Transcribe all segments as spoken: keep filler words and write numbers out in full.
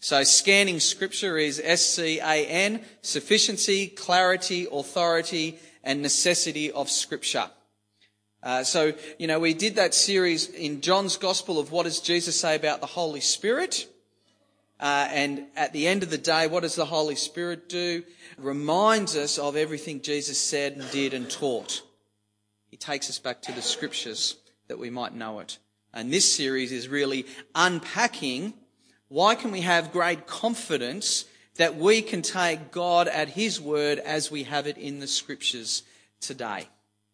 So scanning Scripture is S C A N, sufficiency, clarity, authority, and necessity of Scripture. Uh, so, you know, we did that series in John's Gospel of what does Jesus say about the Holy Spirit. Uh, and at the end of the day, what does the Holy Spirit do? Reminds us of everything Jesus said and did and taught. He takes us back to the Scriptures that we might know it. And this series is really unpacking why can we have great confidence that we can take God at His word as we have it in the Scriptures today.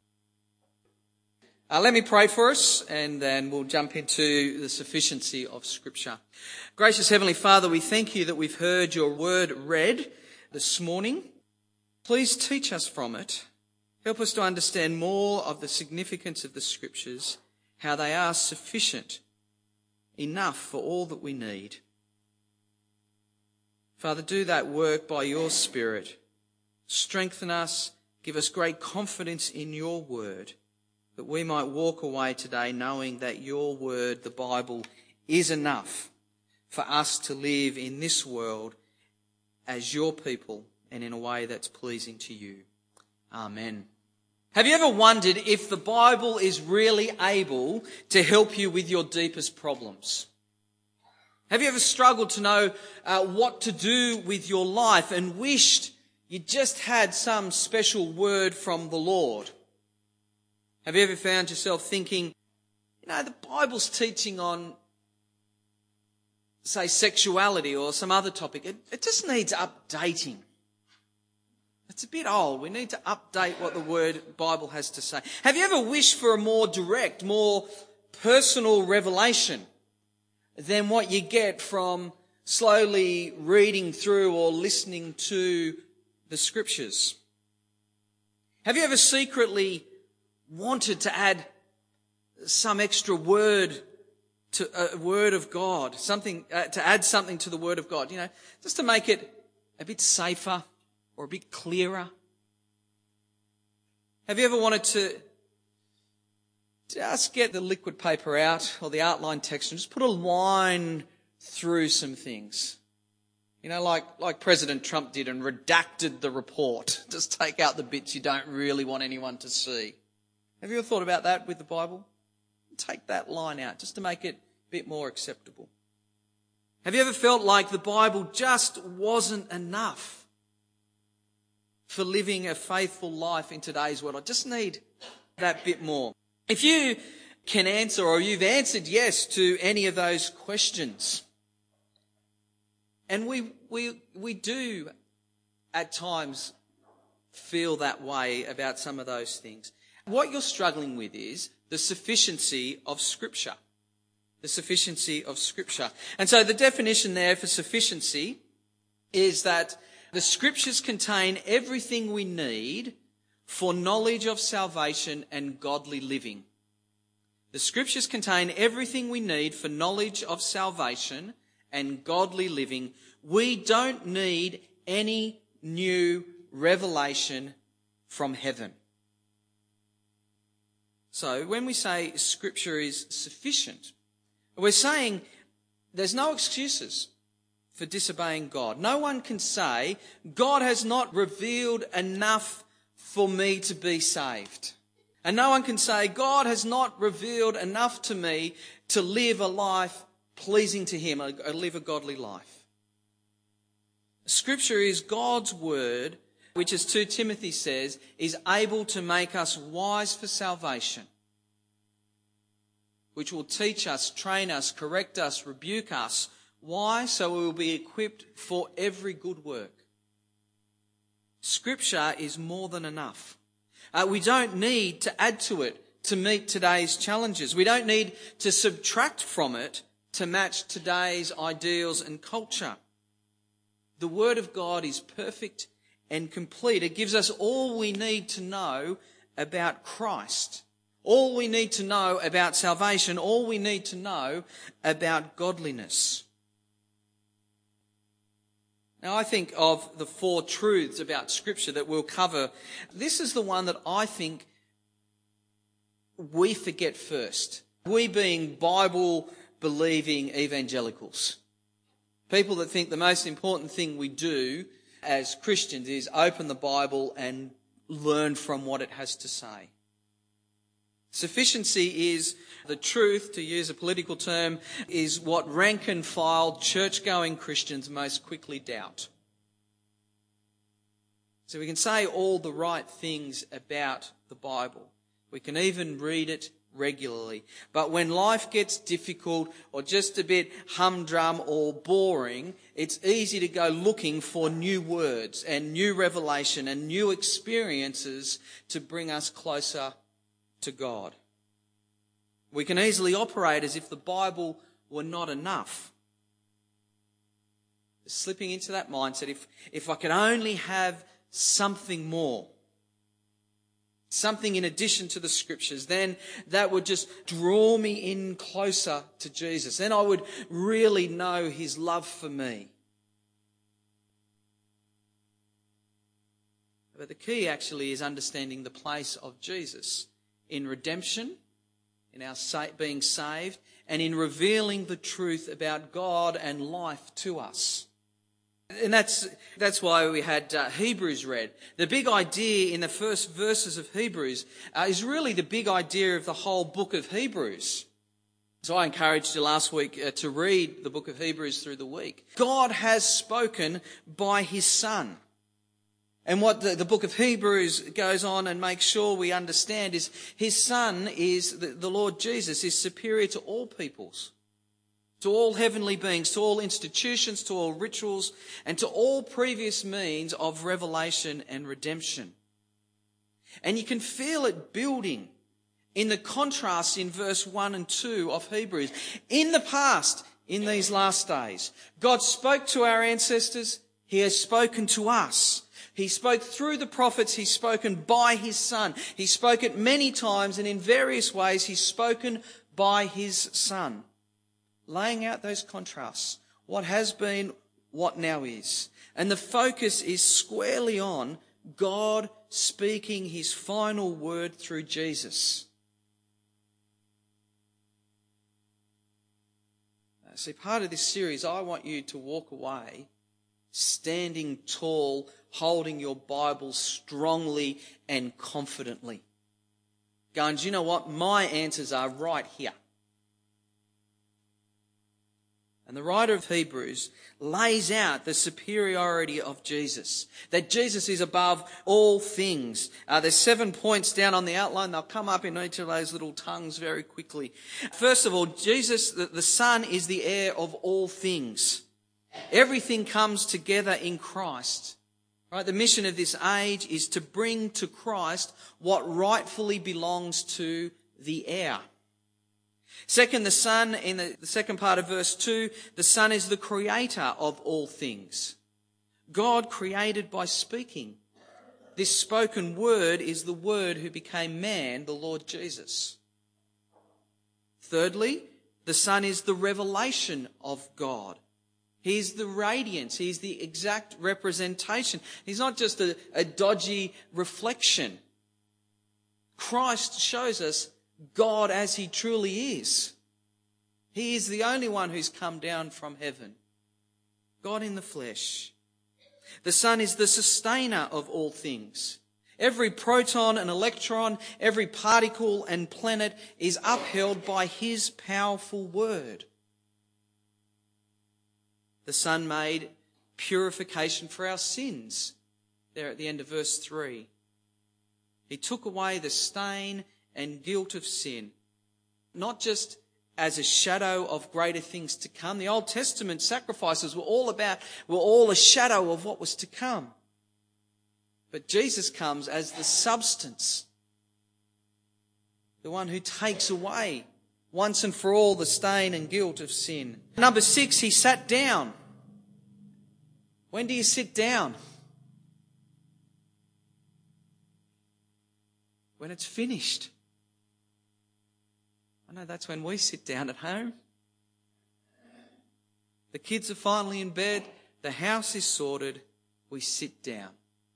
Uh, let me pray for us and then we'll jump into the sufficiency of Scripture. Gracious Heavenly Father, we thank you that we've heard your word read this morning. Please teach us from it. Help us to understand more of the significance of the Scriptures, how they are sufficient, enough for all that we need. Father, do that work by your Spirit. Strengthen us, give us great confidence in your word, that we might walk away today knowing that your word, the Bible, is enough for us to live in this world as your people and in a way that's pleasing to you. Amen. Have you ever wondered if the Bible is really able to help you with your deepest problems? Have you ever struggled to know uh, what to do with your life and wished you just had some special word from the Lord? Have you ever found yourself thinking, you know, the Bible's teaching on, say, sexuality or some other topic, it, it just needs updating. It's a bit old. We need to update what the word Bible has to say. Have you ever wished for a more direct, more personal revelation than what you get from slowly reading through or listening to the Scriptures? Have you ever secretly wanted to add some extra word to a word of God, something uh, to add something to the word of God, you know, just to make it a bit safer or a bit clearer? Have you ever wanted to just get the liquid paper out or the outline text and just put a line through some things? You know, like, like President Trump did and redacted the report. Just take out the bits you don't really want anyone to see. Have you ever thought about that with the Bible? Take that line out just to make it a bit more acceptable. Have you ever felt like the Bible just wasn't enough for living a faithful life in today's world? I just need that bit more. If you can answer or you've answered yes to any of those questions, and we we we do at times feel that way about some of those things, what you're struggling with is the sufficiency of Scripture. The sufficiency of Scripture. And so the definition there for sufficiency is that the Scriptures contain everything we need for knowledge of salvation and godly living. The Scriptures contain everything we need for knowledge of salvation and godly living. We don't need any new revelation from heaven. So when we say Scripture is sufficient, we're saying there's no excuses for disobeying God. No one can say, God has not revealed enough for me to be saved. And no one can say, God has not revealed enough to me to live a life pleasing to Him, or live a godly life. Scripture is God's word, which, as Second Timothy says, is able to make us wise for salvation, which will teach us, train us, correct us, rebuke us. Why? So we will be equipped for every good work. Scripture is more than enough. Uh, we don't need to add to it to meet today's challenges. We don't need to subtract from it to match today's ideals and culture. The Word of God is perfect and complete. It gives us all we need to know about Christ, all we need to know about salvation, all we need to know about godliness. Now, I think of the four truths about Scripture that we'll cover. This is the one that I think we forget first. We being Bible-believing evangelicals. People that think the most important thing we do as Christians is open the Bible and learn from what it has to say. Sufficiency is the truth, to use a political term, is what rank and file church-going Christians most quickly doubt. So we can say all the right things about the Bible. We can even read it regularly. But when life gets difficult or just a bit humdrum or boring, it's easy to go looking for new words and new revelation and new experiences to bring us closer to God. We can easily operate as if the Bible were not enough. Slipping into that mindset, if, if I could only have something more, something in addition to the Scriptures, then that would just draw me in closer to Jesus. Then I would really know his love for me. But the key actually is understanding the place of Jesus in redemption, in our being saved, and in revealing the truth about God and life to us. And that's that's why we had uh, Hebrews read. The big idea in the first verses of Hebrews uh, is really the big idea of the whole book of Hebrews. So I encouraged you last week uh, to read the book of Hebrews through the week. God has spoken by his Son. And what the, the book of Hebrews goes on and makes sure we understand is his Son is, the, the Lord Jesus, is superior to all peoples, to all heavenly beings, to all institutions, to all rituals, and to all previous means of revelation and redemption. And you can feel it building in the contrast in verse one and two of Hebrews. In the past, in these last days, God spoke to our ancestors. He has spoken to us. He spoke through the prophets. He's spoken by his Son. He spoke it many times, and in various ways he's spoken by his Son. Laying out those contrasts, what has been, what now is. And the focus is squarely on God speaking his final word through Jesus. See, part of this series, I want you to walk away standing tall, holding your Bible strongly and confidently. Going, do you know what? My answers are right here. And the writer of Hebrews lays out the superiority of Jesus, that Jesus is above all things. Uh, there's seven points down on the outline. They'll come up in each of those little tongues very quickly. First of all, Jesus, the, the Son, is the heir of all things. Everything comes together in Christ. Right? The mission of this age is to bring to Christ what rightfully belongs to the heir. Second, the Son, in the, the second part of verse two, the Son is the creator of all things. God created by speaking. This spoken word is the Word who became man, the Lord Jesus. Thirdly, the Son is the revelation of God. He's the radiance. He's the exact representation. He's not just a, a dodgy reflection. Christ shows us God as he truly is. He is the only one who's come down from heaven. God in the flesh. The Son is the sustainer of all things. Every proton and electron, every particle and planet is upheld by his powerful word. The Son made purification for our sins. There at the end of verse three. He took away the stain and guilt of sin, not just as a shadow of greater things to come. The Old Testament sacrifices were all about, were all a shadow of what was to come. But Jesus comes as the substance, the one who takes away once and for all the stain and guilt of sin. Number six, he sat down. When do you sit down? When it's finished. I know that's when we sit down at home. The kids are finally in bed. The house is sorted. We sit down.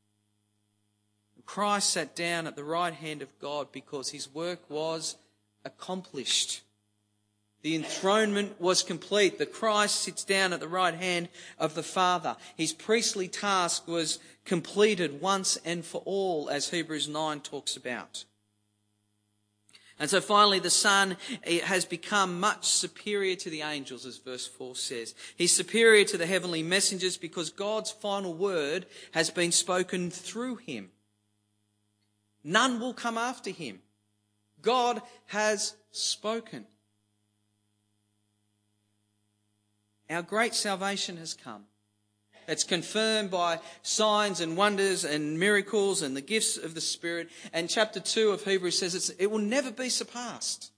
Christ sat down at the right hand of God because his work was accomplished. The enthronement was complete. The Christ sits down at the right hand of the Father. His priestly task was completed once and for all, as Hebrews nine talks about. And so finally, the Son has become much superior to the angels, as verse four says. He's superior to the heavenly messengers because God's final word has been spoken through him. None will come after him. God has spoken. Our great salvation has come. It's confirmed by signs and wonders and miracles and the gifts of the Spirit. And chapter two of Hebrews says it's, it will never be surpassed.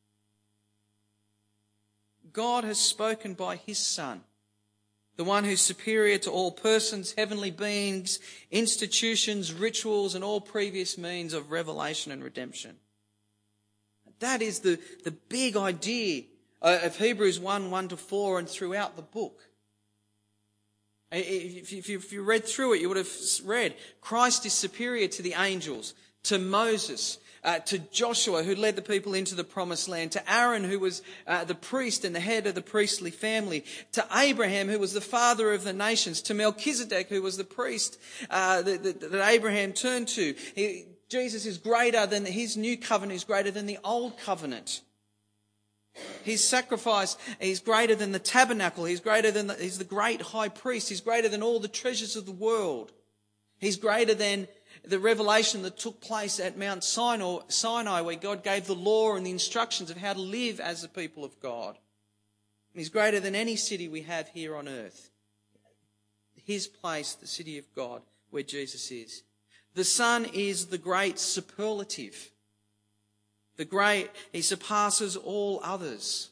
God has spoken by his Son, the one who's superior to all persons, heavenly beings, institutions, rituals, and all previous means of revelation and redemption. That is the, the big idea of Hebrews one, one to four and throughout the book. If you, if you read through it, you would have read Christ is superior to the angels, to Moses, uh, to Joshua, who led the people into the promised land, to Aaron, who was uh, the priest and the head of the priestly family, to Abraham, who was the father of the nations, to Melchizedek, who was the priest uh, that, that, that Abraham turned to. He, Jesus is greater than, his new covenant is greater than the old covenant. His sacrifice is greater than the tabernacle. He's greater than the, he's the great high priest. He's greater than all the treasures of the world. He's greater than the revelation that took place at Mount Sinai, where God gave the law and the instructions of how to live as the people of God. He's greater than any city we have here on earth. His place, the city of God, where Jesus is. The Son is the great superlative. The great, he surpasses all others.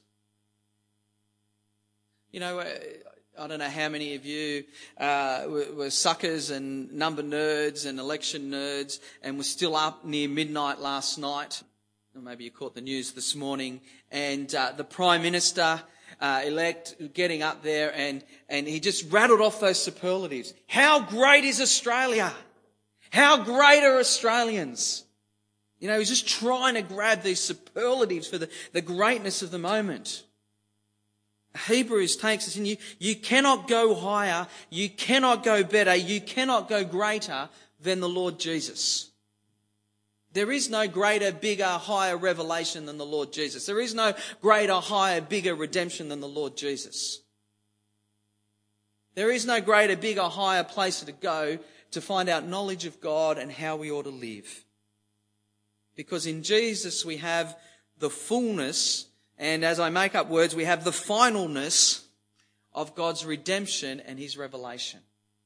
You know, I don't know how many of you uh, were, were suckers and number nerds and election nerds and were still up near midnight last night. Or maybe you caught the news this morning. And uh, the Prime Minister uh, elect getting up there and, and he just rattled off those superlatives. How great is Australia? How great are Australians? You know, he's just trying to grab these superlatives for the, the greatness of the moment. Hebrews takes us in. You, you cannot go higher, you cannot go better, you cannot go greater than the Lord Jesus. There is no greater, bigger, higher revelation than the Lord Jesus. There is no greater, higher, bigger redemption than the Lord Jesus. There is no greater, bigger, higher place to go to find out knowledge of God and how we ought to live. Because in Jesus we have the fullness, and as I make up words, we have the finalness of God's redemption and his revelation.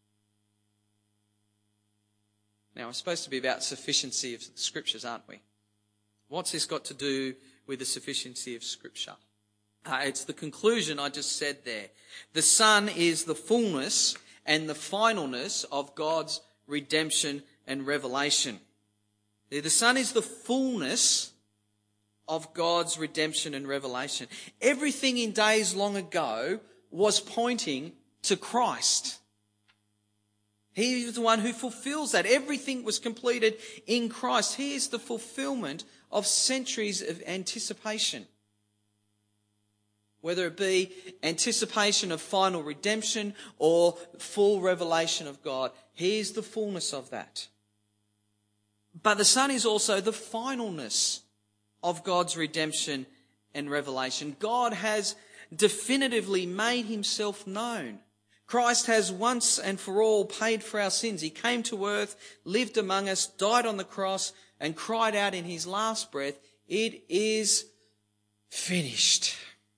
Now, we're supposed to be about sufficiency of the Scriptures, aren't we? What's this got to do with the sufficiency of Scripture? Uh, it's the conclusion I just said there. The Son is the fullness and the finalness of God's redemption and revelation. The Son is the fullness of God's redemption and revelation. Everything in days long ago was pointing to Christ. He is the one who fulfills that. Everything was completed in Christ. He is the fulfillment of centuries of anticipation. Whether it be anticipation of final redemption or full revelation of God, he is the fullness of that. But the Son is also the finalness of God's redemption and revelation. God has definitively made himself known. Christ has once and for all paid for our sins. He came to earth, lived among us, died on the cross, and cried out in his last breath, "It is finished."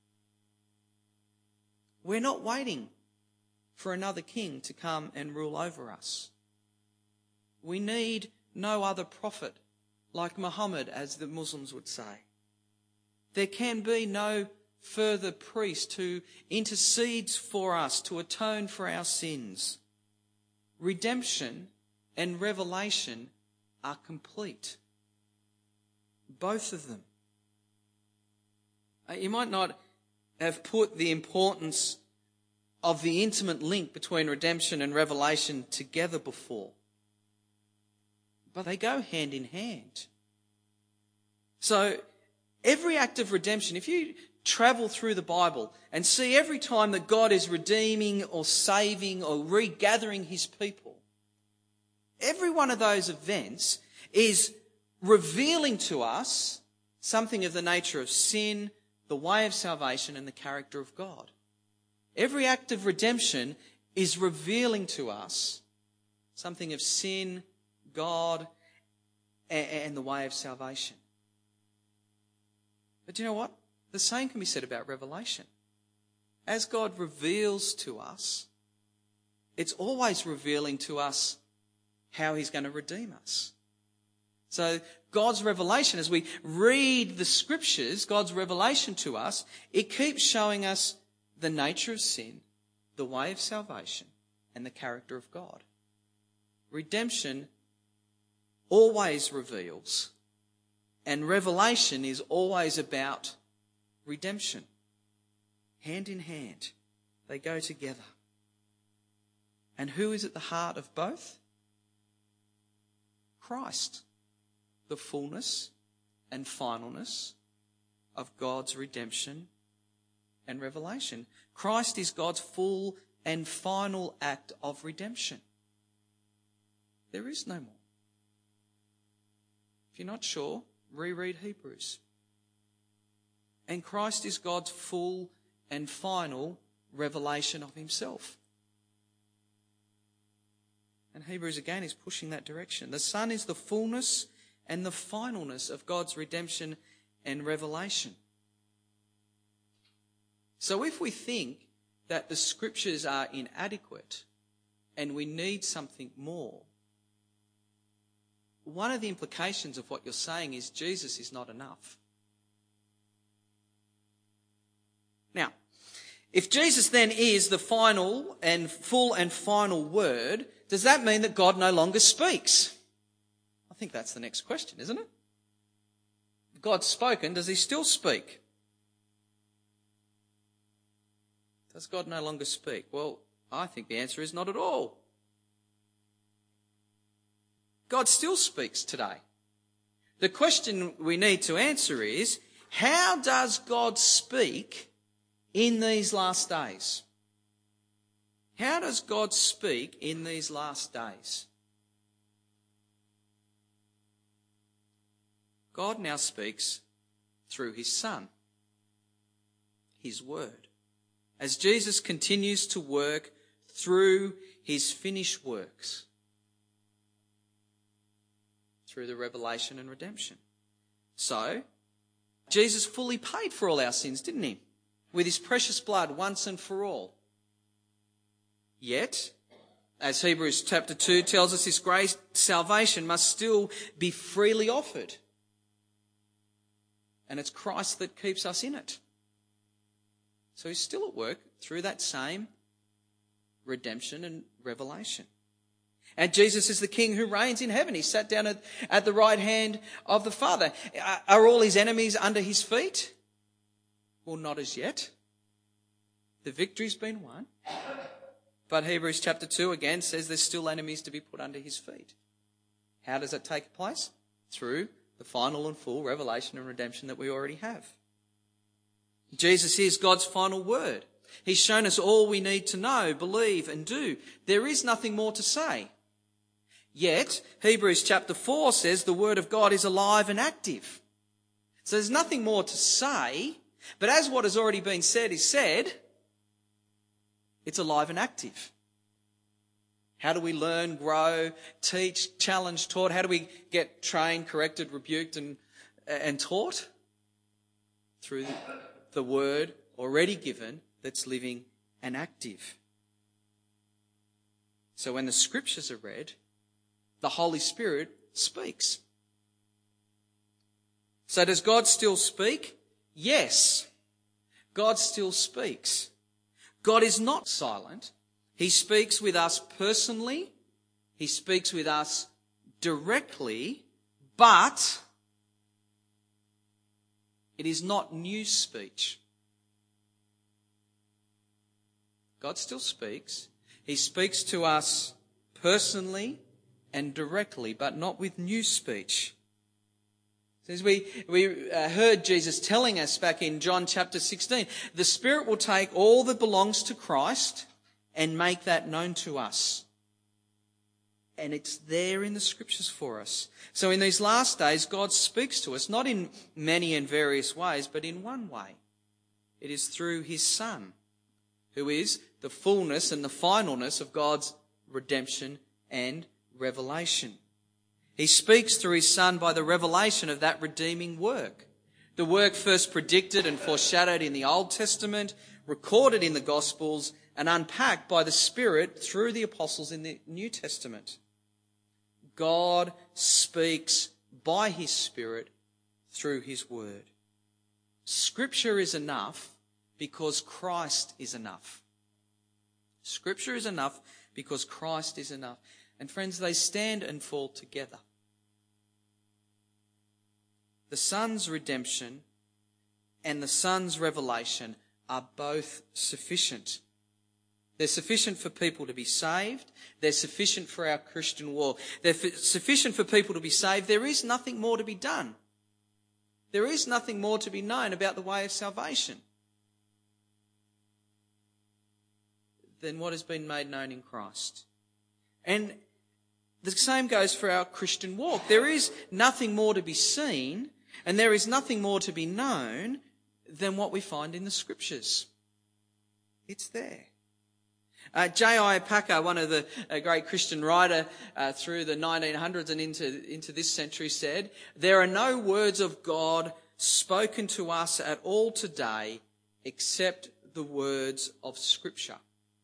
We're not waiting for another king to come and rule over us. We need no other prophet like Muhammad, as the Muslims would say. There can be no further priest who intercedes for us to atone for our sins. Redemption and revelation are complete. Both of them. You might not have put the importance of the intimate link between redemption and revelation together before. But they go hand in hand. So every act of redemption, if you travel through the Bible and see every time that God is redeeming or saving or regathering his people, every one of those events is revealing to us something of the nature of sin, the way of salvation, and the character of God. Every act of redemption is revealing to us something of sin, God, and the way of salvation. But do you know what? The same can be said about Revelation. As God reveals to us, it's always revealing to us how he's going to redeem us. So God's revelation, as we read the scriptures, God's revelation to us, it keeps showing us the nature of sin, the way of salvation, and the character of God. Redemption always reveals, and revelation is always about redemption. Hand in hand, they go together. And who is at the heart of both? Christ, the fullness and finalness of God's redemption and revelation. Christ is God's full and final act of redemption. There is no more. If you're not sure, reread Hebrews. And Christ is God's full and final revelation of himself. And Hebrews again is pushing that direction. The Son is the fullness and the finalness of God's redemption and revelation. So if we think that the scriptures are inadequate and we need something more, one of the implications of what you're saying is Jesus is not enough. Now, if Jesus then is the final and full and final word, does that mean that God no longer speaks? I think that's the next question, isn't it? If God's spoken, does he still speak? Does God no longer speak? Well, I think the answer is not at all. God still speaks today. The question we need to answer is, how does God speak in these last days? How does God speak in these last days? God now speaks through his Son, his word, as Jesus continues to work through his finished works, through the revelation and redemption. So, Jesus fully paid for all our sins, didn't he? With his precious blood once and for all. Yet, as Hebrews chapter two tells us, his grace, salvation must still be freely offered. And it's Christ that keeps us in it. So he's still at work through that same redemption and revelation. And Jesus is the King who reigns in heaven. He sat down at, at the right hand of the Father. Are all his enemies under his feet? Well, not as yet. The victory's been won. But Hebrews chapter two again says there's still enemies to be put under his feet. How does that take place? Through the final and full revelation and redemption that we already have. Jesus is God's final word. He's shown us all we need to know, believe and do. There is nothing more to say. Yet, Hebrews chapter four says the word of God is alive and active. So there's nothing more to say, but as what has already been said is said, it's alive and active. How do we learn, grow, teach, challenge, taught? How do we get trained, corrected, rebuked and, and taught? Through the word already given that's living and active. So when the scriptures are read, the Holy Spirit speaks. So does God still speak? Yes. God still speaks. God is not silent. He speaks with us personally. He speaks with us directly, but it is not new speech. God still speaks. He speaks to us personally and directly, but not with new speech. As we, we uh, heard Jesus telling us back in John chapter sixteen, the Spirit will take all that belongs to Christ and make that known to us. And it's there in the Scriptures for us. So in these last days, God speaks to us, not in many and various ways, but in one way. It is through his Son, who is the fullness and the finalness of God's redemption and revelation. He speaks through his Son by the revelation of that redeeming work. The work first predicted and foreshadowed in the Old Testament, recorded in the Gospels, and unpacked by the Spirit through the apostles in the New Testament. God speaks by his Spirit through his word. Scripture is enough because Christ is enough. Scripture is enough because Christ is enough. And friends, they stand and fall together. The Son's redemption and the Son's revelation are both sufficient. They're sufficient for people to be saved. They're sufficient for our Christian walk. They're f- sufficient for people to be saved. There is nothing more to be done. There is nothing more to be known about the way of salvation than what has been made known in Christ. And the same goes for our Christian walk. There is nothing more to be seen, and there is nothing more to be known than what we find in the Scriptures. It's there. Uh, J I Packer, one of the a great Christian writer uh, through the nineteen hundreds and into, into this century, said, "There are no words of God spoken to us at all today except the words of Scripture."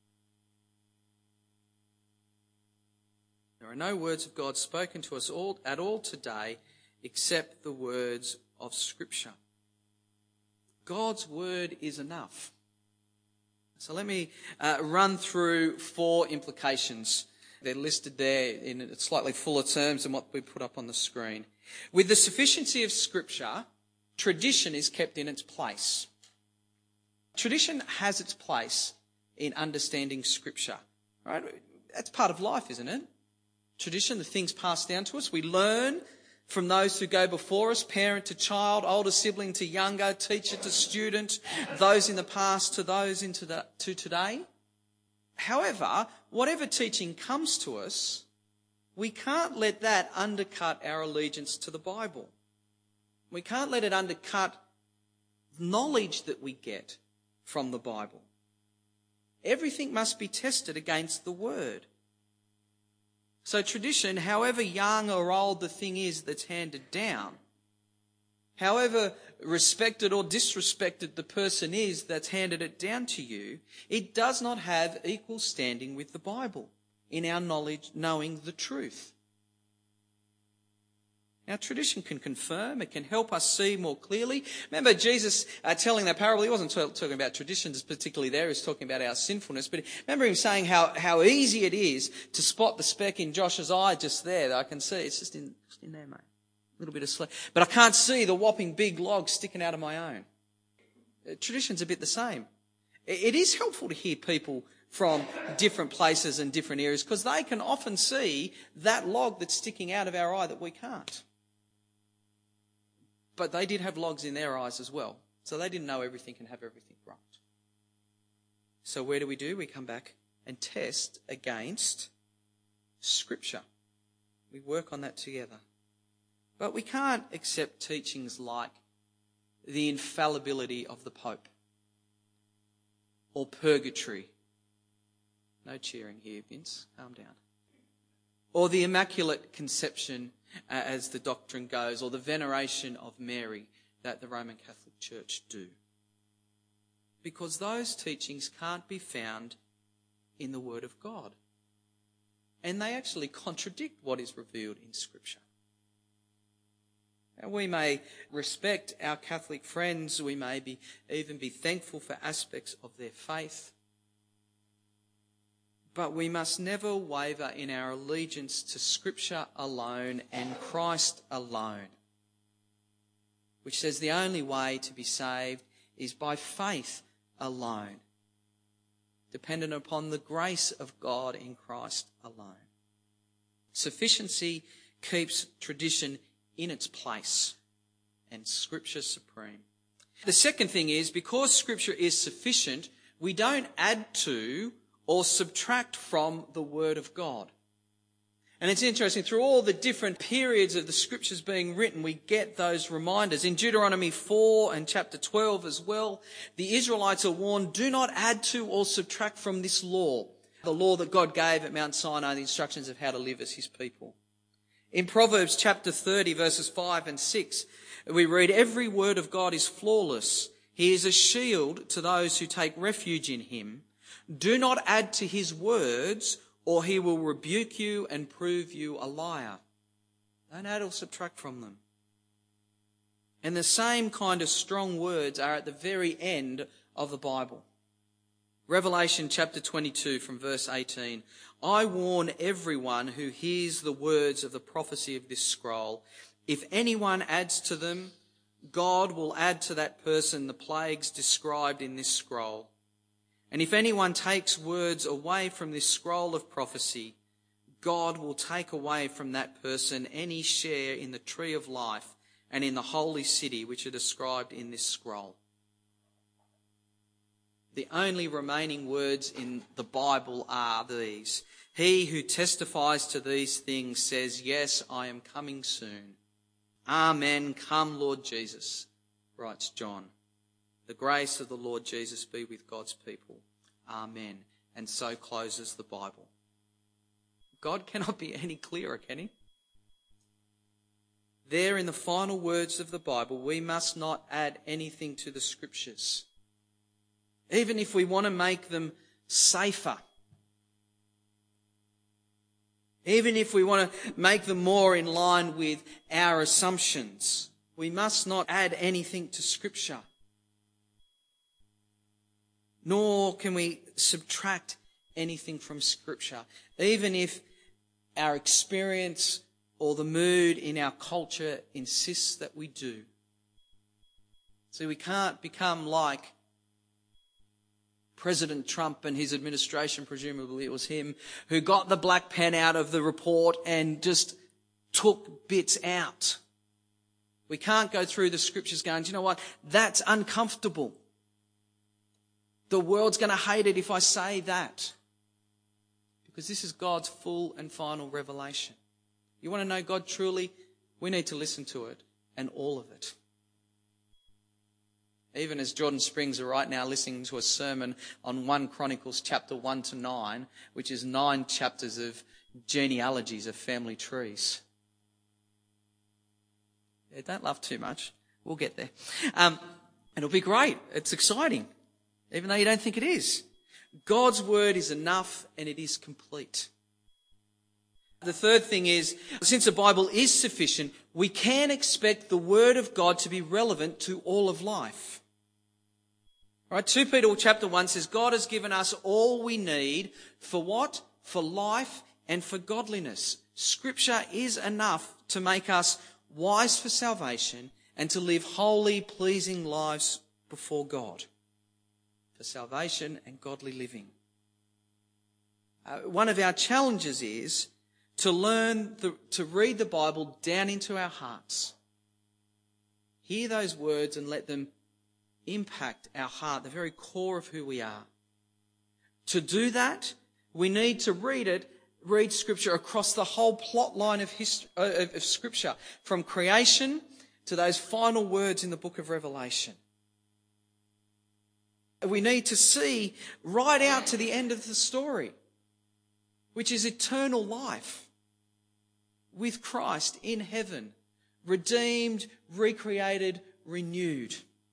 There are no words of God spoken to us all at all today except the words of Scripture. God's word is enough. So let me uh, run through four implications. They're listed there in slightly fuller terms than what we put up on the screen. With the sufficiency of Scripture, tradition is kept in its place. Tradition has its place in understanding Scripture. Right? That's part of life, isn't it? Tradition, the things passed down to us. We learn from those who go before us, parent to child, older sibling to younger, teacher to student, those in the past to those into the, to today. However, whatever teaching comes to us, we can't let that undercut our allegiance to the Bible. We can't let it undercut knowledge that we get from the Bible. Everything must be tested against the Word. So tradition, however young or old the thing is that's handed down, however respected or disrespected the person is that's handed it down to you, it does not have equal standing with the Bible in our knowledge, knowing the truth. Now, tradition can confirm, it can help us see more clearly. Remember Jesus uh, telling that parable, he wasn't t- talking about traditions particularly there, he was talking about our sinfulness. But remember him saying how, how easy it is to spot the speck in Josh's eye just there. That I can see, it's just in, just in there, mate. A little bit of slack. But I can't see the whopping big log sticking out of my own. Uh, tradition's a bit the same. It, it is helpful to hear people from different places and different areas because they can often see that log that's sticking out of our eye that we can't. But they did have logs in their eyes as well. So they didn't know everything and have everything right. So where do we do? We come back and test against Scripture. We work on that together. But we can't accept teachings like the infallibility of the Pope or purgatory. No cheering here, Vince. Calm down. Or the Immaculate Conception Uh, as the doctrine goes, or the veneration of Mary that the Roman Catholic Church do. Because those teachings can't be found in the Word of God. And they actually contradict what is revealed in Scripture. And we may respect our Catholic friends, we may be, even be thankful for aspects of their faith, but we must never waver in our allegiance to Scripture alone and Christ alone, which says the only way to be saved is by faith alone, dependent upon the grace of God in Christ alone. Sufficiency keeps tradition in its place. and Scripture supreme. The second thing is, because Scripture is sufficient, we don't add to or subtract from the Word of God. And it's interesting, through all the different periods of the Scriptures being written, we get those reminders. In Deuteronomy four and chapter twelve as well, the Israelites are warned, do not add to or subtract from this law, the law that God gave at Mount Sinai, the instructions of how to live as his people. In Proverbs chapter thirty, verses five and six, we read, every word of God is flawless. He is a shield to those who take refuge in him. Do not add to his words, or he will rebuke you and prove you a liar. Don't add or subtract from them. And the same kind of strong words are at the very end of the Bible. Revelation chapter twenty-two from verse eighteen. I warn everyone who hears the words of the prophecy of this scroll. If anyone adds to them, God will add to that person the plagues described in this scroll. And if anyone takes words away from this scroll of prophecy, God will take away from that person any share in the tree of life and in the holy city which are described in this scroll. The only remaining words in the Bible are these. He who testifies to these things says, yes, I am coming soon. Amen. Come, Lord Jesus, writes John. The grace of the Lord Jesus be with God's people. Amen. And so closes the Bible. God cannot be any clearer, can he? There in the final words of the Bible, we must not add anything to the Scriptures. Even if we want to make them safer. Even if we want to make them more in line with our assumptions, we must not add anything to Scripture. Nor can we subtract anything from Scripture, even if our experience or the mood in our culture insists that we do. See, we can't become like President Trump and his administration, presumably it was him, who got the black pen out of the report and just took bits out. We can't go through the Scriptures going, do you know what? That's uncomfortable. The world's going to hate it if I say that. Because this is God's full and final revelation. You want to know God truly? We need to listen to it, and all of it. Even as Jordan Springs are right now listening to a sermon on First Chronicles chapter one to nine, which is nine chapters of genealogies of family trees. Yeah, don't laugh too much. We'll get there. Um, it'll be great. It's exciting, even though you don't think it is. God's word is enough and it is complete. The third thing is, since the Bible is sufficient, we can expect the word of God to be relevant to all of life. Right? Second Peter chapter one says, God has given us all we need for what? For life and for godliness. Scripture is enough to make us wise for salvation and to live holy, pleasing lives before God. For salvation and godly living. Uh, one of our challenges is to learn the, to read the Bible down into our hearts. Hear those words and let them impact our heart, the very core of who we are. To do that, we need to read it, read Scripture across the whole plot line of, history, of, of Scripture, from creation to those final words in the book of Revelation. We need to see right out to the end of the story, which is eternal life with Christ in heaven, redeemed, recreated, renewed.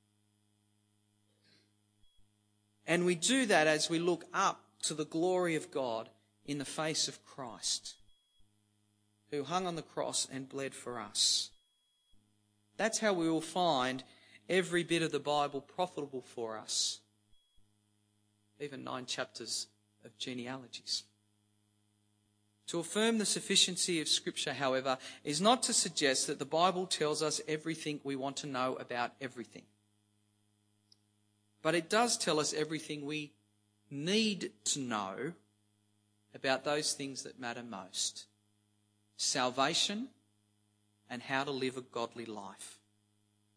And we do that as we look up to the glory of God in the face of Christ, who hung on the cross and bled for us. That's how we will find every bit of the Bible profitable for us. Even nine chapters of genealogies. To affirm the sufficiency of Scripture, however, is not to suggest that the Bible tells us everything we want to know about everything. But it does tell us everything we need to know about those things that matter most. Salvation and how to live a godly life.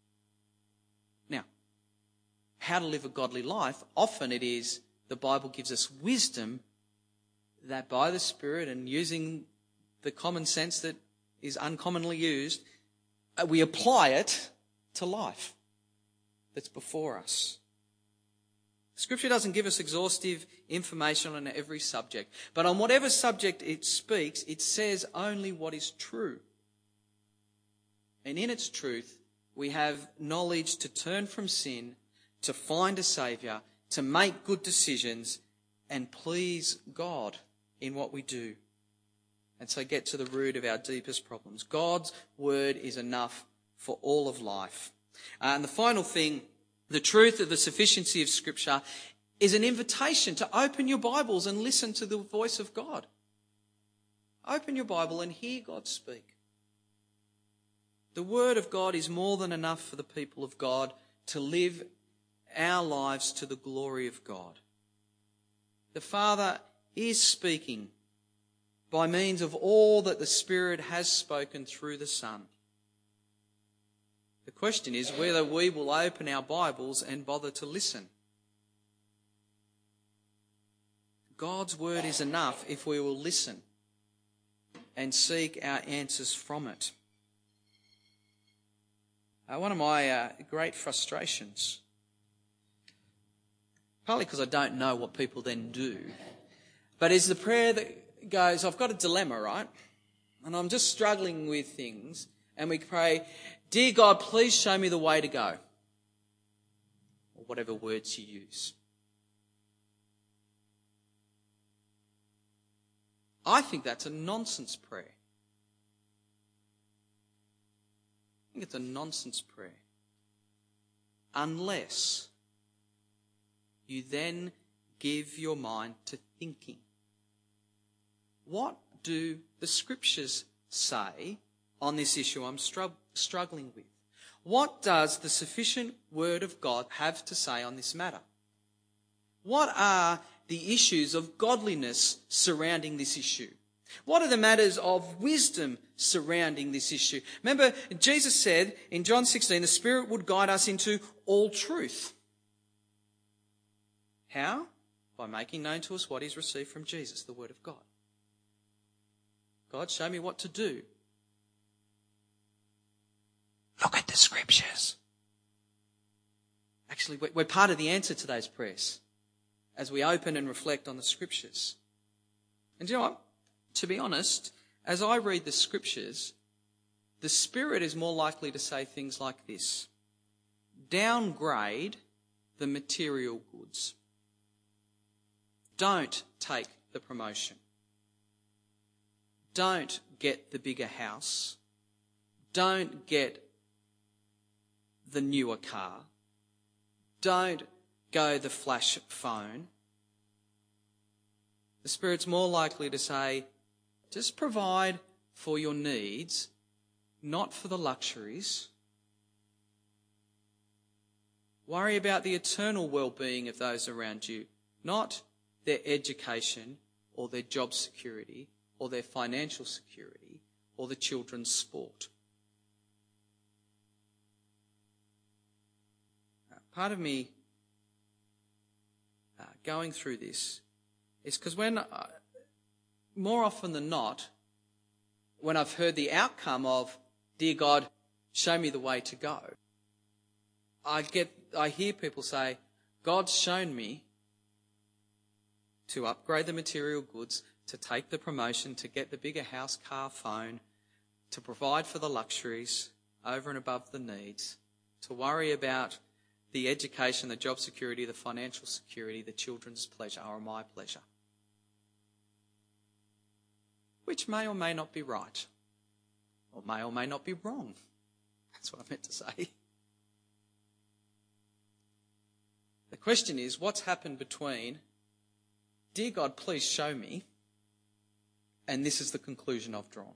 how to live a godly life, often it is the Bible gives us wisdom that by the Spirit and using the common sense that is uncommonly used, we apply it to life that's before us. Scripture doesn't give us exhaustive information on every subject, but on whatever subject it speaks, it says only what is true. And in its truth, we have knowledge to turn from sin, to find a Saviour, to make good decisions, and please God in what we do. And so get to the root of our deepest problems. God's word is enough for all of life. Uh, and the final thing, the truth of the sufficiency of Scripture, is an invitation to open your Bibles and listen to the voice of God. Open your Bible and hear God speak. The Word of God is more than enough for the people of God to live our lives to the glory of God. The Father is speaking by means of all that the Spirit has spoken through the Son. The question is whether we will open our Bibles and bother to listen. God's word is enough if we will listen and seek our answers from it. Uh, one of my uh, great frustrations, partly because I don't know what people then do, but is the prayer that goes, I've got a dilemma, right? And I'm just struggling with things, and we pray, dear God, please show me the way to go. Or whatever words you use. I think that's a nonsense prayer. I think it's a nonsense prayer. Unless you then give your mind to thinking. What do the Scriptures say on this issue I'm stru- struggling with? What does the sufficient Word of God have to say on this matter? What are the issues of godliness surrounding this issue? What are the matters of wisdom surrounding this issue? Remember, Jesus said in John sixteen, the Spirit would guide us into all truth. How? By making known to us what is received from Jesus, the Word of God. God, show me what to do. Look at the Scriptures. Actually, we're part of the answer to those prayers as we open and reflect on the Scriptures. And you know what? To be honest, as I read the Scriptures, the Spirit is more likely to say things like this. Downgrade the material goods. Don't take the promotion. Don't get the bigger house. Don't get the newer car. Don't go the flash phone. The Spirit's more likely to say, just provide for your needs, not for the luxuries. Worry about the eternal well-being of those around you, not their education or their job security or their financial security or the children's sport. Part of me uh, going through this is because when, uh, more often than not, when I've heard the outcome of, dear God, show me the way to go, I get, I hear people say, God's shown me to upgrade the material goods, to take the promotion, to get the bigger house, car, phone, to provide for the luxuries over and above the needs, to worry about the education, the job security, the financial security, the children's pleasure or my pleasure. Which may or may not be right, or may or may not be wrong. That's what I meant to say. The question is, what's happened between, dear God, please show me, and this is the conclusion I've drawn?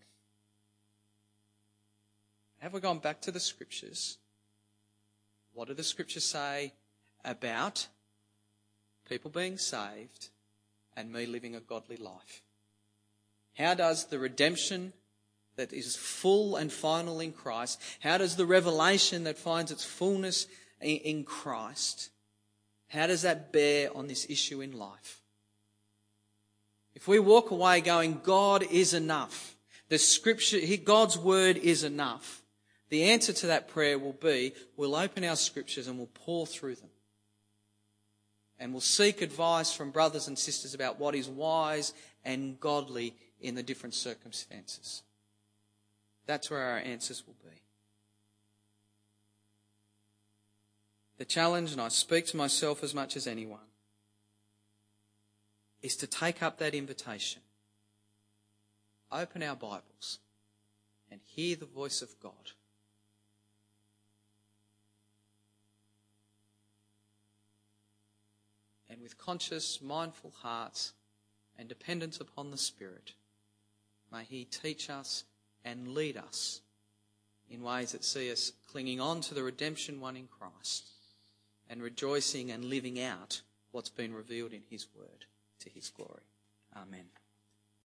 Have we gone back to the Scriptures? What do the Scriptures say about people being saved and me living a godly life? How does the redemption that is full and final in Christ, how does the revelation that finds its fullness in Christ How does that bear on this issue in life? If we walk away going, God is enough, the scripture, God's word is enough, the answer to that prayer will be, we'll open our scriptures and we'll pour through them. And we'll seek advice from brothers and sisters about what is wise and godly in the different circumstances. That's where our answers will be. The challenge, and I speak to myself as much as anyone, is to take up that invitation. Open our Bibles and hear the voice of God. And with conscious, mindful hearts and dependence upon the Spirit, may He teach us and lead us in ways that see us clinging on to the redemption won in Christ and rejoicing and living out what's been revealed in His word to His glory. Amen.